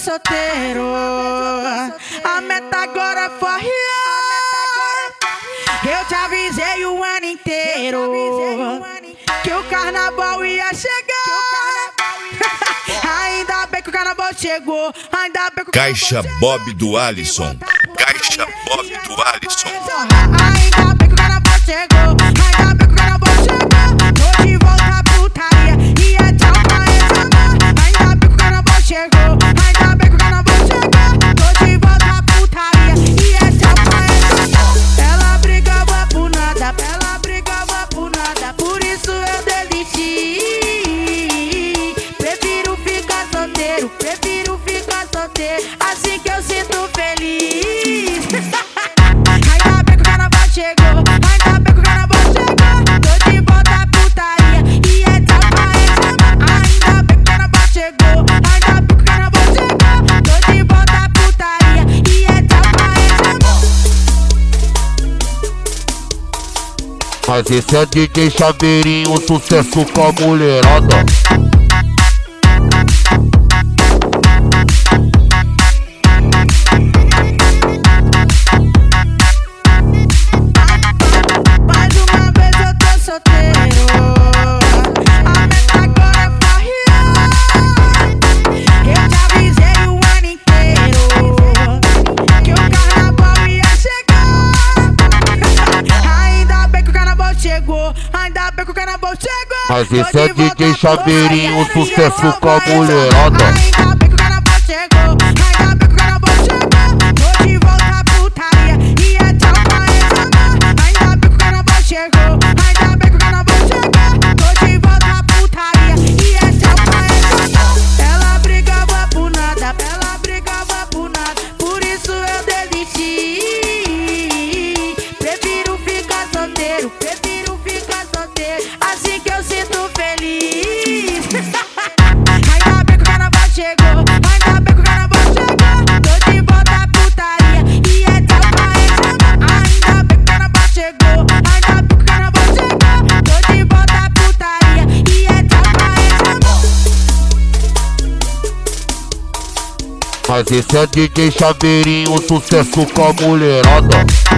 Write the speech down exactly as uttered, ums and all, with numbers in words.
solteiro. A meta agora é forrear. Eu te avisei o ano inteiro que o carnaval ia chegar. Ainda bem que o carnaval chegou. Ainda bem que o Caixa Bob do Alisson. Caixa Bob do Alisson. Ainda bem que o carnaval chegou. Ainda bem que o carnaval chegou. Tô de volta à putaria e é tchau pra esse amor. Ainda bem que o carnaval chegou. Ainda bem que o carnaval chegou. Tô de volta à putaria e é tchau pra esse amor. Ela brigava por nada, ela brigava por nada. Por isso eu desisti. Prefiro ficar solteiro, prefiro ficar solteiro. Assim que eu sinto feliz. Ainda bem que o carnaval chegou. Ainda bem que o carnaval chegou. Tô de volta à putaria e é tchau pra esse amor. Ainda bem que o carnaval chegou. Ainda bem que o carnaval chegou. Tô de volta à putaria e é tchau pra esse amor. Mas esse é D J Chaveirinho, sucesso com a mulherada. Mais uma vez eu tô solteiro. A meta agora é forrear. Eu te avisei o ano inteiro que o carnaval ia chegar. Ainda bem que o carnaval chegou. Ainda bem que o carnaval chegou. Mas esse é D J Chaveirinho, sucesso com a mulherada. Ainda bem que o carnaval chegou. Ainda bem que o carnaval chegou. Tô de volta à putaria e é tchau pra esse amor. Ainda bem que o carnaval chegou. Ainda bem que o carnaval chegou. Tô de volta à putaria e é tchau pra esse amor. Ela brigava por nada, ela brigava por nada. Por isso eu desisti. Prefiro ficar solteiro, prefiro ficar solteiro. Assim que eu sinto feliz. Ainda bem que o carnaval chegou. Ainda bem que o carnaval chegou. Tô de volta à putaria e é tchau pra esse amor. Ainda bem que o carnaval chegou. Ainda bem que o carnaval chegou. Tô de volta à putaria e é tchau pra esse amor. Mas esse é D J Chaveirinho, sucesso com a mulherada.